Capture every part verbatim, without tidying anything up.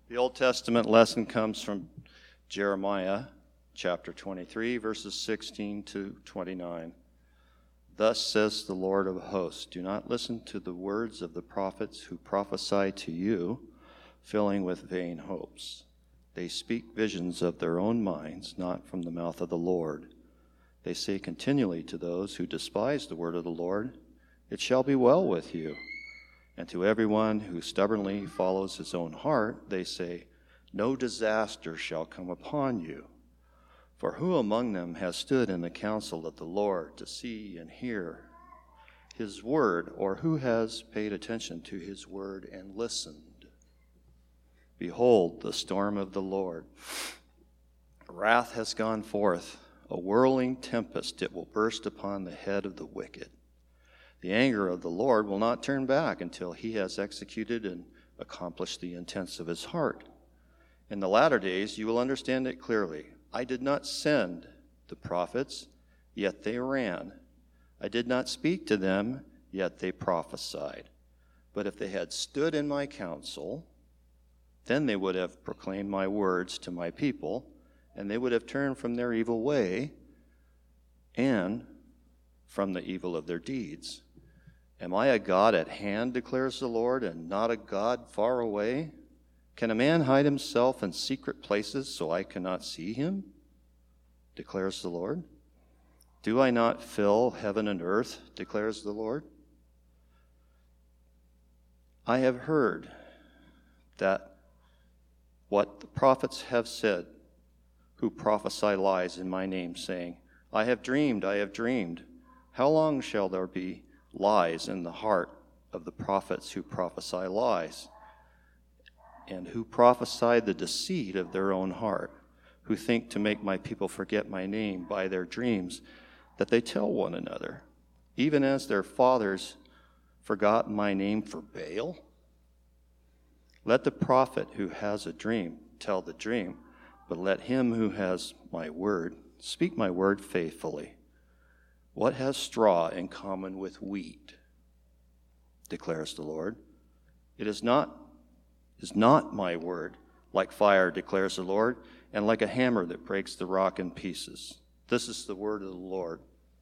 The Old Testament lesson comes from Jeremiah chapter twenty-three, verses sixteen to twenty-nine. Thus says the Lord of hosts, do not listen to the words of the prophets who prophesy to you, filling with vain hopes. They speak visions of their own minds, not from the mouth of the Lord. They say continually to those who despise the word of the Lord, it shall be well with you. And to everyone who stubbornly follows his own heart, they say, no disaster shall come upon you. For who among them has stood in the counsel of the Lord to see and hear his word, or who has paid attention to his word and listened? Behold, the storm of the Lord. Wrath has gone forth, a whirling tempest, it will burst upon the head of the wicked. The anger of the Lord will not turn back until he has executed and accomplished the intents of his heart. In the latter days you will understand it clearly. I did not send the prophets, yet they ran. I did not speak to them, yet they prophesied. But if they had stood in my counsel, then they would have proclaimed my words to my people, and they would have turned from their evil way and from the evil of their deeds. Am I a God at hand, declares the Lord, and not a God far away? Can a man hide himself in secret places so I cannot see him? Declares the Lord. Do I not fill heaven and earth, declares the Lord? I have heard that what the prophets have said, who prophesy lies in my name, saying, I have dreamed, I have dreamed. How long shall there be lies in the heart of the prophets who prophesy lies, and who prophesy the deceit of their own heart, who think to make my people forget my name by their dreams that they tell one another, even as their fathers forgot my name for Baal? Let the prophet who has a dream tell the dream, but let him who has my word speak my word faithfully. What has straw in common with wheat? Declares the Lord. It is not, is not my word like fire, declares the Lord, and like a hammer that breaks the rock in pieces. This is the word of the Lord.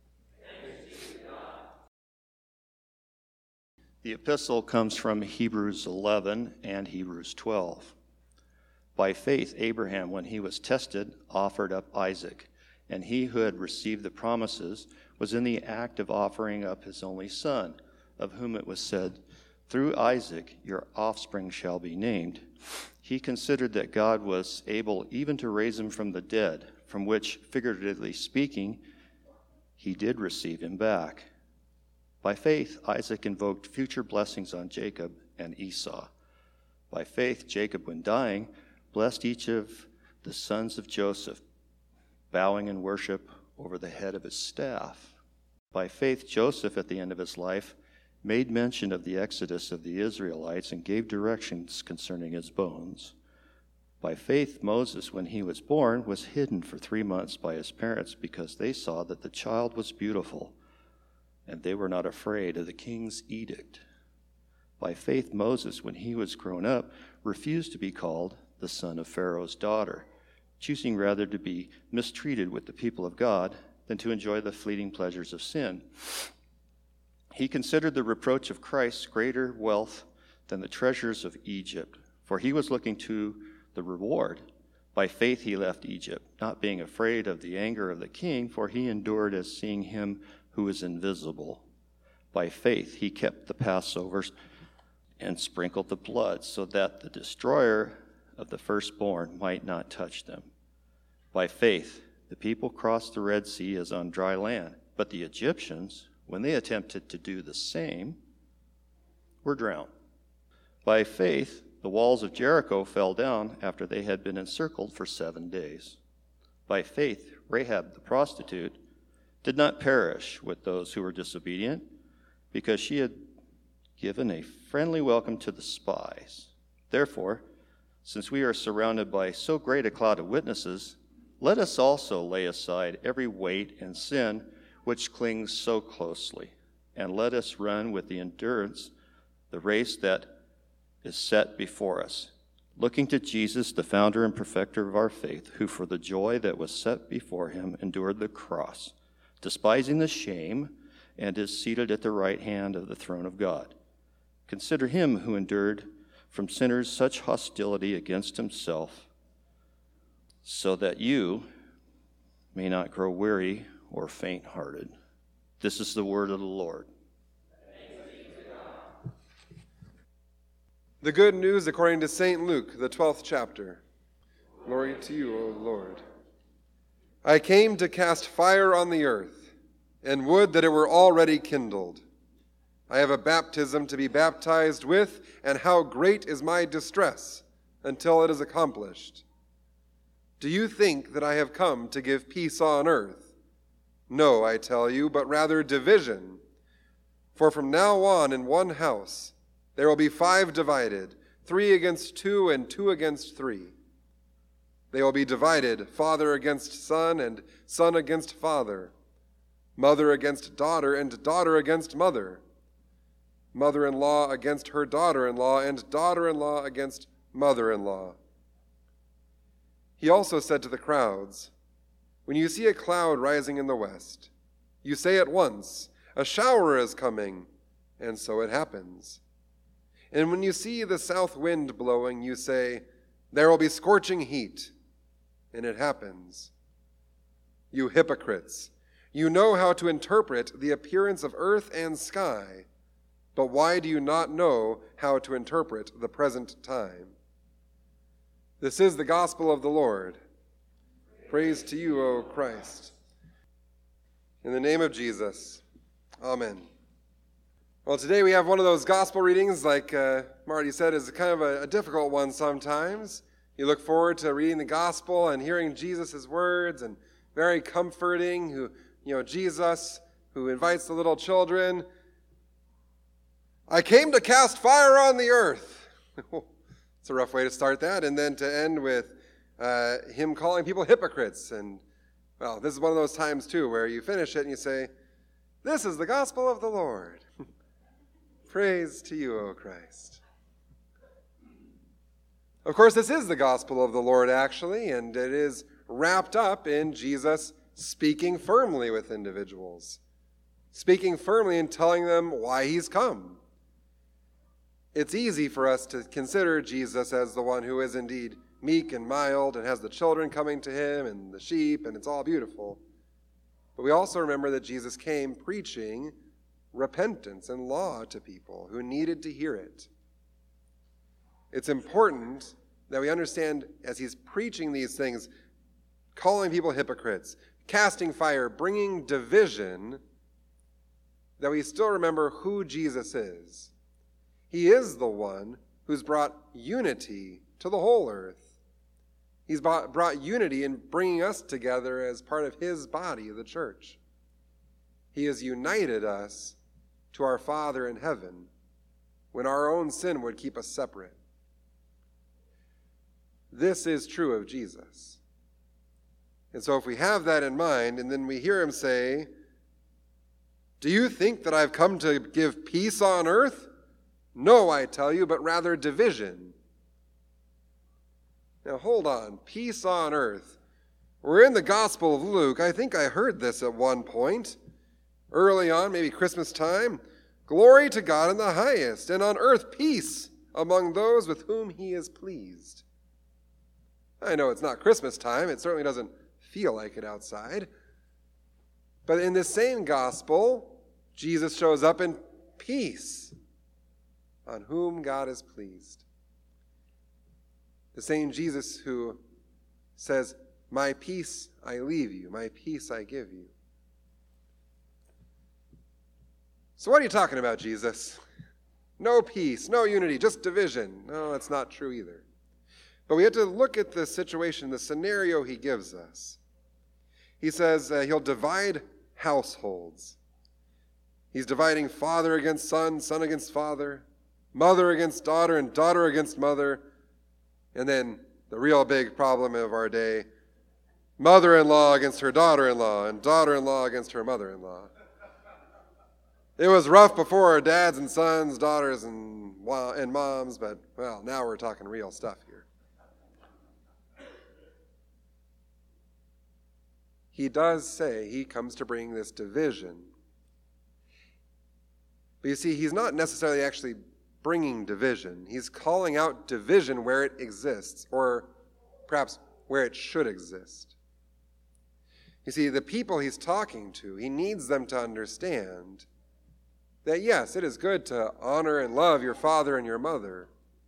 The epistle comes from Hebrews eleven and Hebrews twelve. By faith, Abraham, when he was tested, offered up Isaac, and he who had received the promises was in the act of offering up his only son, of whom it was said, through Isaac your offspring shall be named. He considered that God was able even to raise him from the dead, from which, figuratively speaking, he did receive him back. By faith, Isaac invoked future blessings on Jacob and Esau. By faith, Jacob, when dying, blessed each of the sons of Joseph, bowing in worship over the head of his staff. By faith, Joseph, at the end of his life, made mention of the exodus of the Israelites and gave directions concerning his bones. By faith, Moses, when he was born, was hidden for three months by his parents because they saw that the child was beautiful, and they were not afraid of the king's edict. By faith, Moses, when he was grown up, refused to be called the son of Pharaoh's daughter, choosing rather to be mistreated with the people of God than to enjoy the fleeting pleasures of sin. He considered the reproach of Christ greater wealth than the treasures of Egypt, for he was looking to the reward. By faith he left Egypt, not being afraid of the anger of the king, for he endured as seeing him who is invisible. By faith he kept the Passover and sprinkled the blood, so that the destroyer of the firstborn might not touch them. By faith the people crossed the Red Sea as on dry land, but the Egyptians, when they attempted to do the same, were drowned. By faith, the walls of Jericho fell down after they had been encircled for seven days. By faith, Rahab the prostitute did not perish with those who were disobedient, because she had given a friendly welcome to the spies. Therefore, since we are surrounded by so great a cloud of witnesses, let us also lay aside every weight and sin which clings so closely, and let us run with the endurance the race that is set before us, looking to Jesus, the founder and perfecter of our faith, who for the joy that was set before him endured the cross, despising the shame, and is seated at the right hand of the throne of God. Consider him who endured from sinners such hostility against himself, so that you may not grow weary or faint-hearted. This is the word of the Lord. The good news according to Saint Luke, the twelfth chapter. Glory to you, O Lord. I came to cast fire on the earth, and would that it were already kindled. I have a baptism to be baptized with, and how great is my distress until it is accomplished. Do you think that I have come to give peace on earth? No, I tell you, but rather division. For from now on in one house there will be five divided, three against two and two against three. They will be divided, father against son and son against father, mother against daughter and daughter against mother, mother-in-law against her daughter-in-law and daughter-in-law against mother-in-law. He also said to the crowds, when you see a cloud rising in the west, you say at once, a shower is coming, and so it happens. And when you see the south wind blowing, you say, there will be scorching heat, and it happens. You hypocrites, you know how to interpret the appearance of earth and sky, but why do you not know how to interpret the present time? This is the gospel of the Lord. Praise to you, O Christ. In the name of Jesus, amen. Well, today we have one of those gospel readings, like uh, Marty said, is kind of a, a difficult one sometimes. You look forward to reading the gospel and hearing Jesus' words, and very comforting, who, you know, Jesus, who invites the little children. I came to cast fire on the earth. It's a rough way to start that, and then to end with uh, him calling people hypocrites. And, well, this is one of those times, too, where you finish it and you say, this is the gospel of the Lord. Praise to you, O Christ. Of course, this is the gospel of the Lord, actually, and it is wrapped up in Jesus speaking firmly with individuals, speaking firmly and telling them why he's come. It's easy for us to consider Jesus as the one who is indeed meek and mild and has the children coming to him and the sheep, and it's all beautiful. But we also remember that Jesus came preaching repentance and law to people who needed to hear it. It's important that we understand as he's preaching these things, calling people hypocrites, casting fire, bringing division, that we still remember who Jesus is. He is the one who's brought unity to the whole earth. He's brought, brought unity in bringing us together as part of his body, the church. He has united us to our Father in heaven when our own sin would keep us separate. This is true of Jesus. And so if we have that in mind, and then we hear him say, do you think that I've come to give peace on earth? No, I tell you, but rather division. Now hold on, peace on earth. We're in the Gospel of Luke. I think I heard this at one point. Early on, maybe Christmas time. Glory to God in the highest, and on earth peace among those with whom he is pleased. I know it's not Christmas time. It certainly doesn't feel like it outside. But in this same gospel, Jesus shows up in peace, on whom God is pleased. The same Jesus who says, my peace I leave you, my peace I give you. So what are you talking about, Jesus? No peace, no unity, just division. No, that's not true either. But we have to look at the situation, the scenario he gives us. He says uh, he'll divide households. He's dividing father against son, son against father, mother against daughter, and daughter against mother. And then the real big problem of our day, mother-in-law against her daughter-in-law, and daughter-in-law against her mother-in-law. It was rough before, dads and sons, daughters and, and moms, but, well, now we're talking real stuff here. He does say he comes to bring this division. But you see, he's not necessarily actually bringing division. He's calling out division where it exists, or perhaps where it should exist. You see, the people he's talking to, he needs them to understand that, yes, it is good to honor and love your father and your mother.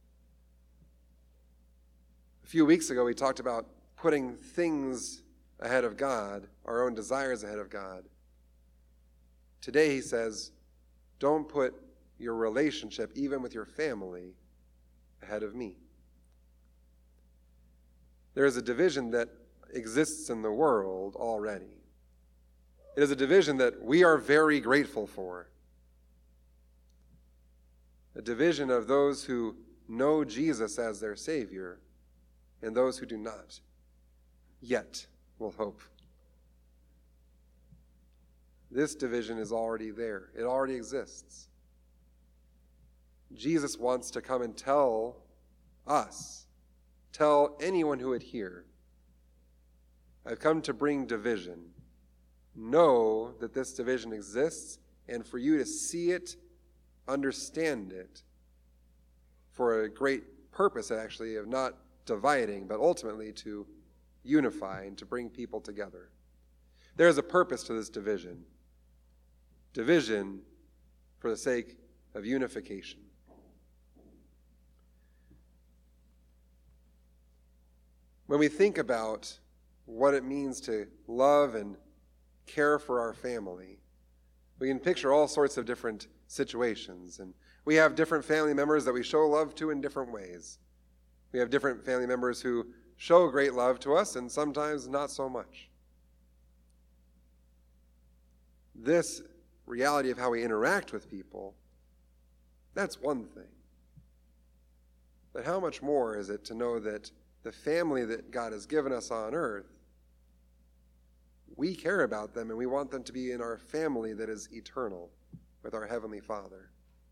A few weeks ago, we talked about putting things ahead of God, our own desires ahead of God. Today, he says, don't put your relationship, even with your family, ahead of me. There is a division that exists in the world already. It is a division that we are very grateful for. A division of those who know Jesus as their Savior and those who do not, yet will hope. This division is already there. It already exists. Jesus wants to come and tell us, tell anyone who would hear, I've come to bring division. Know that this division exists, and for you to see it, understand it, for a great purpose, actually, of not dividing, but ultimately to unify and to bring people together. There is a purpose to this division. Division for the sake of unification. When we think about what it means to love and care for our family, we can picture all sorts of different situations. And we have different family members that we show love to in different ways. We have different family members who show great love to us and sometimes not so much. This reality of how we interact with people, that's one thing. But how much more is it to know that the family that God has given us on earth, we care about them and we want them to be in our family that is eternal with our Heavenly Father.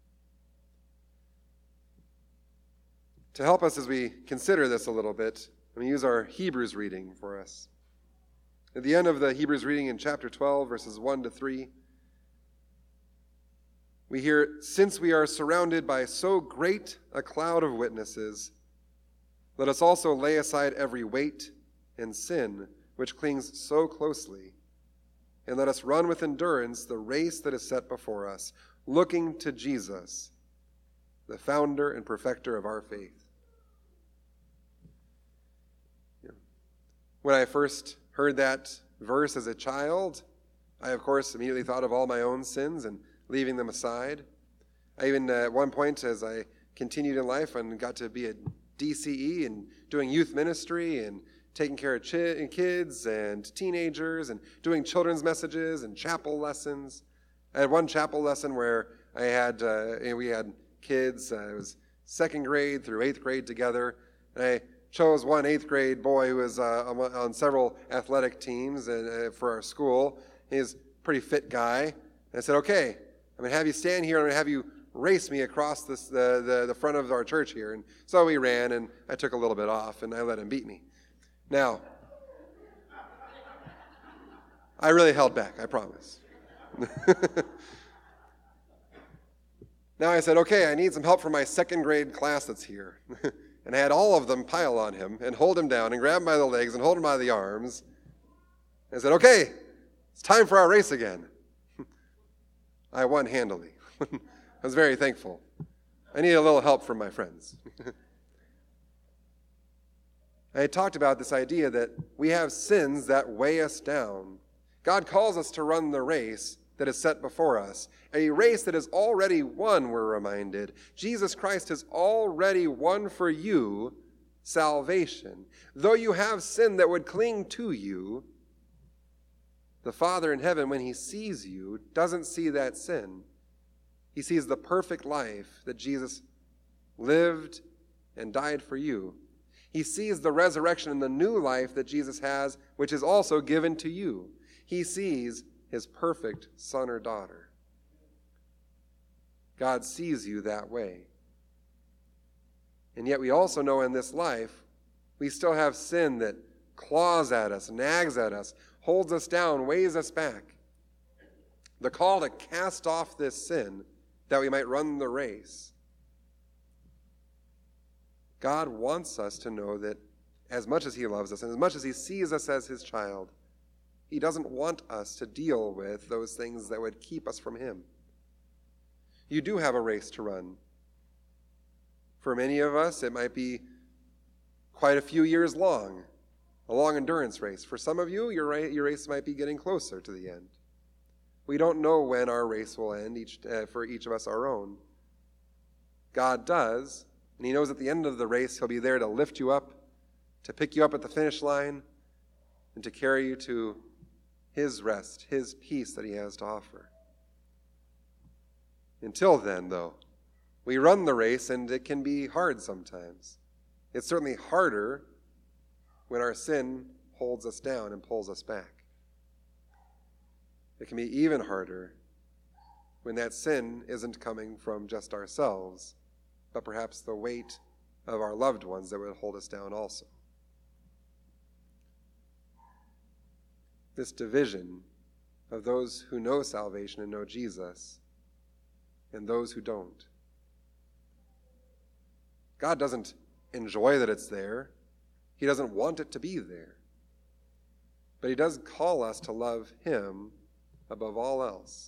To help us as we consider this a little bit, let me use our Hebrews reading for us. At the end of the Hebrews reading in chapter twelve, verses one to three, we hear, since we are surrounded by so great a cloud of witnesses, let us also lay aside every weight and sin which clings so closely, and let us run with endurance the race that is set before us, looking to Jesus, the founder and perfecter of our faith. When I first heard that verse as a child, I, of course, immediately thought of all my own sins and leaving them aside. I even, uh, at one point, as I continued in life and got to be a D C E and doing youth ministry and taking care of ch- kids and teenagers and doing children's messages and chapel lessons. I had one chapel lesson where I had, uh, and we had kids, uh, it was second grade through eighth grade together, and I chose one eighth grade boy who was uh, on several athletic teams uh, for our school. He's a pretty fit guy. And I said, okay, I'm going to have you stand here and I'm going to have you race me across this, the, the, the front of our church here. And so we ran, and I took a little bit off, and I let him beat me. Now, I really held back, I promise. Now I said, okay, I need some help from my second grade class that's here. And I had all of them pile on him and hold him down and grab him by the legs and hold him by the arms. And I said, okay, it's time for our race again. I won handily. I was very thankful. I needed a little help from my friends. I had talked about this idea that we have sins that weigh us down. God calls us to run the race that is set before us, a race that is already won, we're reminded. Jesus Christ has already won for you salvation. Though you have sin that would cling to you, the Father in heaven, when he sees you, doesn't see that sin. He sees the perfect life that Jesus lived and died for you. He sees the resurrection and the new life that Jesus has, which is also given to you. He sees his perfect son or daughter. God sees you that way. And yet we also know in this life, we still have sin that claws at us, nags at us, holds us down, weighs us back. The call to cast off this sin that we might run the race. God wants us to know that as much as he loves us and as much as he sees us as his child, he doesn't want us to deal with those things that would keep us from him. You do have a race to run. For many of us, it might be quite a few years long, a long endurance race. For some of you, your race might be getting closer to the end. We don't know when our race will end, each, uh, for each of us our own. God does, and he knows at the end of the race he'll be there to lift you up, to pick you up at the finish line, and to carry you to his rest, his peace that he has to offer. Until then, though, we run the race, and it can be hard sometimes. It's certainly harder when our sin holds us down and pulls us back. It can be even harder when that sin isn't coming from just ourselves, but perhaps the weight of our loved ones that would hold us down also. This division of those who know salvation and know Jesus and those who don't. God doesn't enjoy that it's there. He doesn't want it to be there. But he does call us to love him above all else.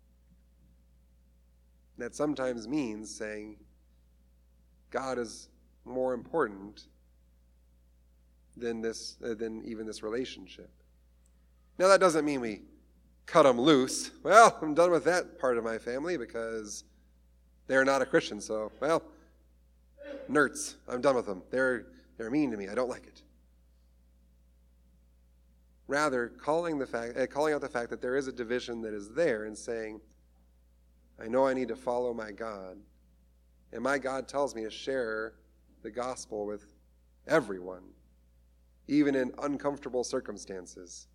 That sometimes means saying, God is more important than this, uh, than even this relationship. Now, that doesn't mean we cut them loose. Well, I'm done with that part of my family because they're not a Christian. So, well, nerds, I'm done with them. They're, they're mean to me. I don't like it. Rather, calling, the fact, uh, calling out the fact that there is a division that is there and saying, I know I need to follow my God. And my God tells me to share the gospel with everyone, even in uncomfortable circumstances.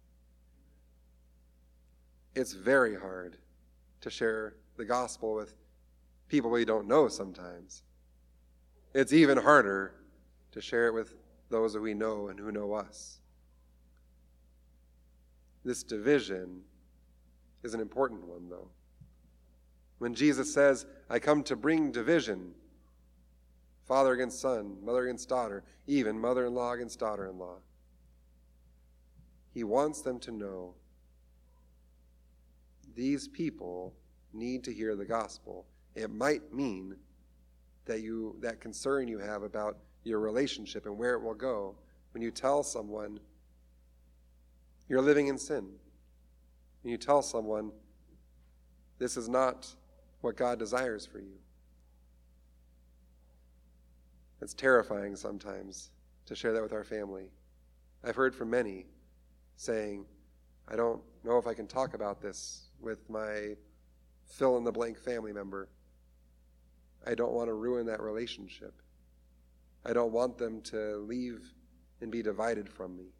It's very hard to share the gospel with people we don't know sometimes. It's even harder to share it with those that we know and who know us. This division is an important one, though. When Jesus says, I come to bring division, father against son, mother against daughter, even mother-in-law against daughter-in-law, he wants them to know these people need to hear the gospel. It might mean that you that concern you have about your relationship and where it will go when you tell someone you're living in sin. When you tell someone this is not what God desires for you. It's terrifying sometimes to share that with our family. I've heard from many saying, I don't know if I can talk about this with my fill-in-the-blank family member. I don't want to ruin that relationship. I don't want them to leave and be divided from me.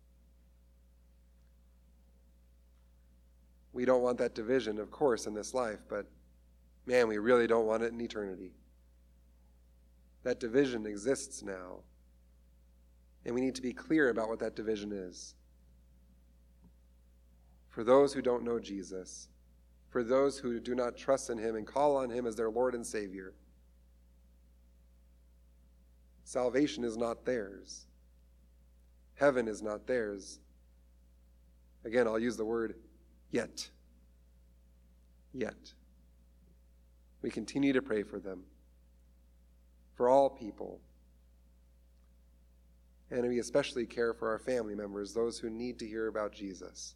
We don't want that division, of course, in this life, but man, we really don't want it in eternity. That division exists now, and we need to be clear about what that division is. For those who don't know Jesus, for those who do not trust in him and call on him as their Lord and Savior, salvation is not theirs. Heaven is not theirs. Again, I'll use the word yet. Yet. We continue to pray for them, for all people. And we especially care for our family members, those who need to hear about Jesus.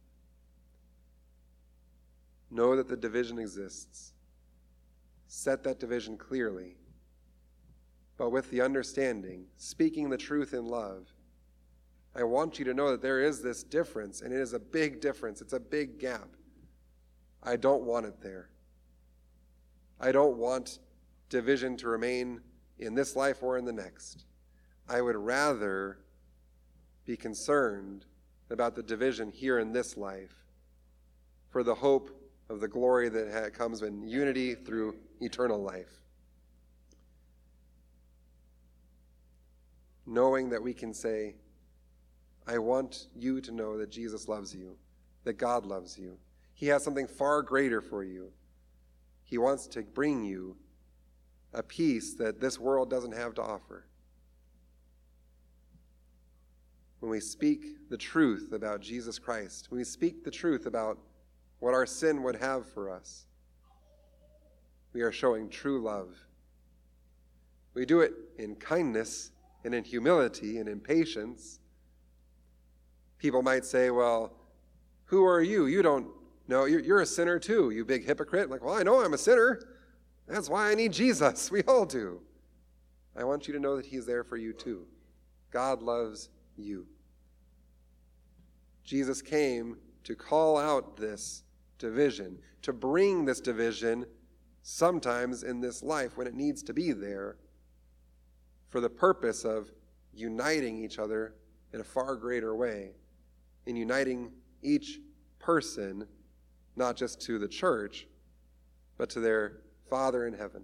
Know that the division exists. Set that division clearly, but with the understanding, speaking the truth in love. I want you to know that there is this difference, and it is a big difference. It's a big gap. I don't want it there. I don't want division to remain in this life or in the next. I would rather be concerned about the division here in this life for the hope of the glory that ha- comes in unity through eternal life. Knowing that we can say, I want you to know that Jesus loves you, that God loves you. He has something far greater for you. He wants to bring you a peace that this world doesn't have to offer. When we speak the truth about Jesus Christ, when we speak the truth about what our sin would have for us, we are showing true love. We do it in kindness and in humility and in patience. People might say, well, who are you? You don't know. You're, you're a sinner too, you big hypocrite. Like, well, I know I'm a sinner. That's why I need Jesus. We all do. I want you to know that he's there for you too. God loves you. Jesus came to call out this division, to bring this division sometimes in this life when it needs to be there, for the purpose of uniting each other in a far greater way, in uniting each person, not just to the church, but to their Father in heaven.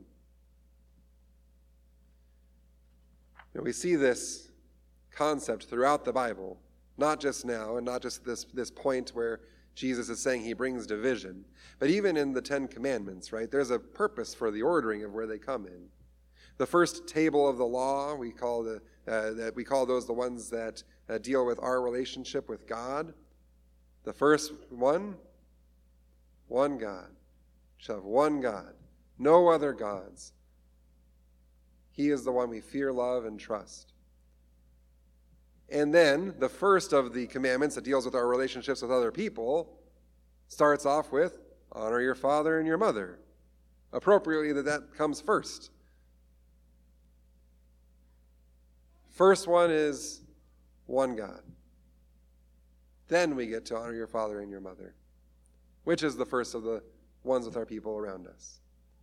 You know, we see this concept throughout the Bible, not just now, and not just this, this point where Jesus is saying he brings division, but even in the Ten Commandments, right? There's a purpose for the ordering of where they come in. The first table of the law, we call the uh, that we call those the ones that uh, deal with our relationship with God. The first one, one God. You shall have one God, no other gods. He is the one we fear, love, and trust. And then the first of the commandments that deals with our relationships with other people starts off with honor your father and your mother. Appropriately, that that comes first. First one is one God. Then we get to honor your father and your mother, which is the first of the ones with our people around us.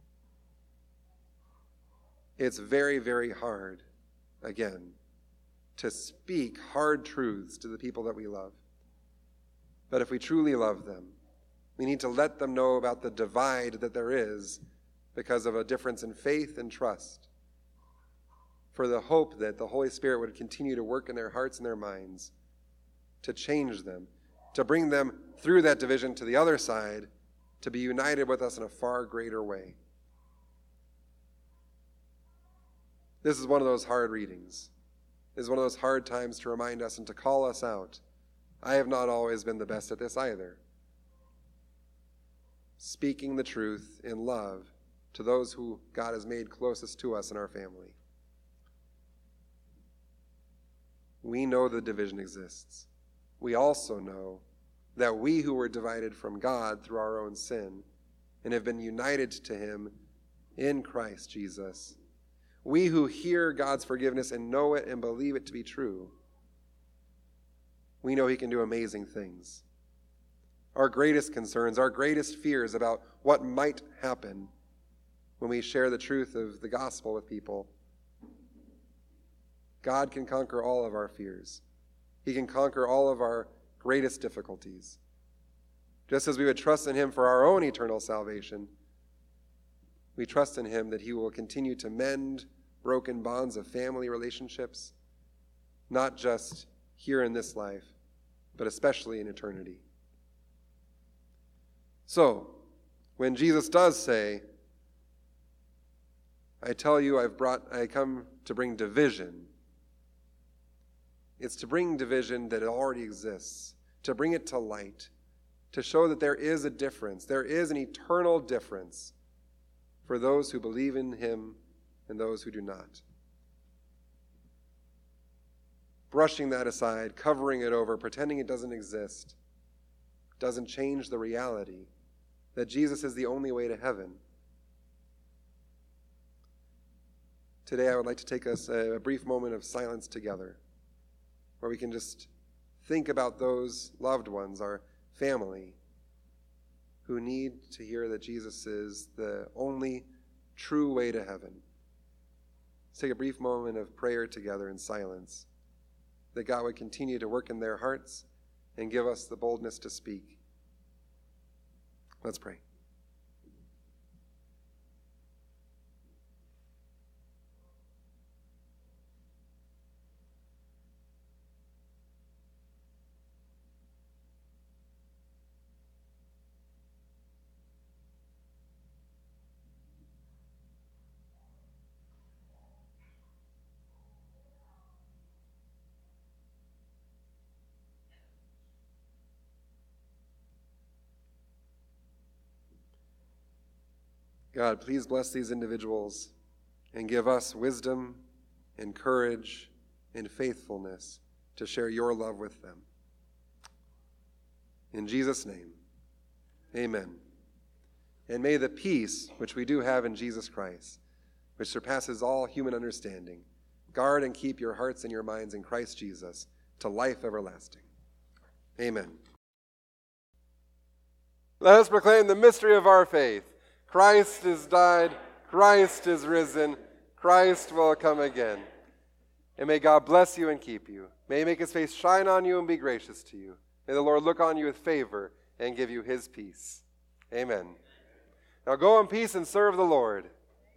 It's very, very hard, again, to speak hard truths to the people that we love. But if we truly love them, we need to let them know about the divide that there is because of a difference in faith and trust, for the hope that the Holy Spirit would continue to work in their hearts and their minds to change them, to bring them through that division to the other side, to be united with us in a far greater way. This is one of those hard readings. This is one of those hard times to remind us and to call us out. I have not always been the best at this either. Speaking the truth in love to those who God has made closest to us in our family. We know the division exists. We also know that we who were divided from God through our own sin and have been united to him in Christ Jesus, we who hear God's forgiveness and know it and believe it to be true, we know he can do amazing things. Our greatest concerns, our greatest fears about what might happen when we share the truth of the gospel with people, God can conquer all of our fears. He can conquer all of our greatest difficulties. Just as we would trust in him for our own eternal salvation, we trust in him that he will continue to mend broken bonds of family relationships, not just here in this life, but especially in eternity. So, when Jesus does say, I tell you, I've brought, I come to bring division, it's to bring division that already exists, to bring it to light, to show that there is a difference. There is an eternal difference for those who believe in him and those who do not. Brushing that aside, covering it over, pretending it doesn't exist, doesn't change the reality that Jesus is the only way to heaven. Today I would like to take us a brief moment of silence together, where we can just think about those loved ones, our family, who need to hear that Jesus is the only true way to heaven. Let's take a brief moment of prayer together in silence, that God would continue to work in their hearts and give us the boldness to speak. Let's pray. God, please bless these individuals and give us wisdom and courage and faithfulness to share your love with them. In Jesus' name, amen. And may the peace which we do have in Jesus Christ, which surpasses all human understanding, guard and keep your hearts and your minds in Christ Jesus to life everlasting. Amen. Let us proclaim the mystery of our faith. Christ is died, Christ is risen, Christ will come again. And may God bless you and keep you. May he make his face shine on you and be gracious to you. May the Lord look on you with favor and give you his peace. Amen. Now go in peace and serve the Lord.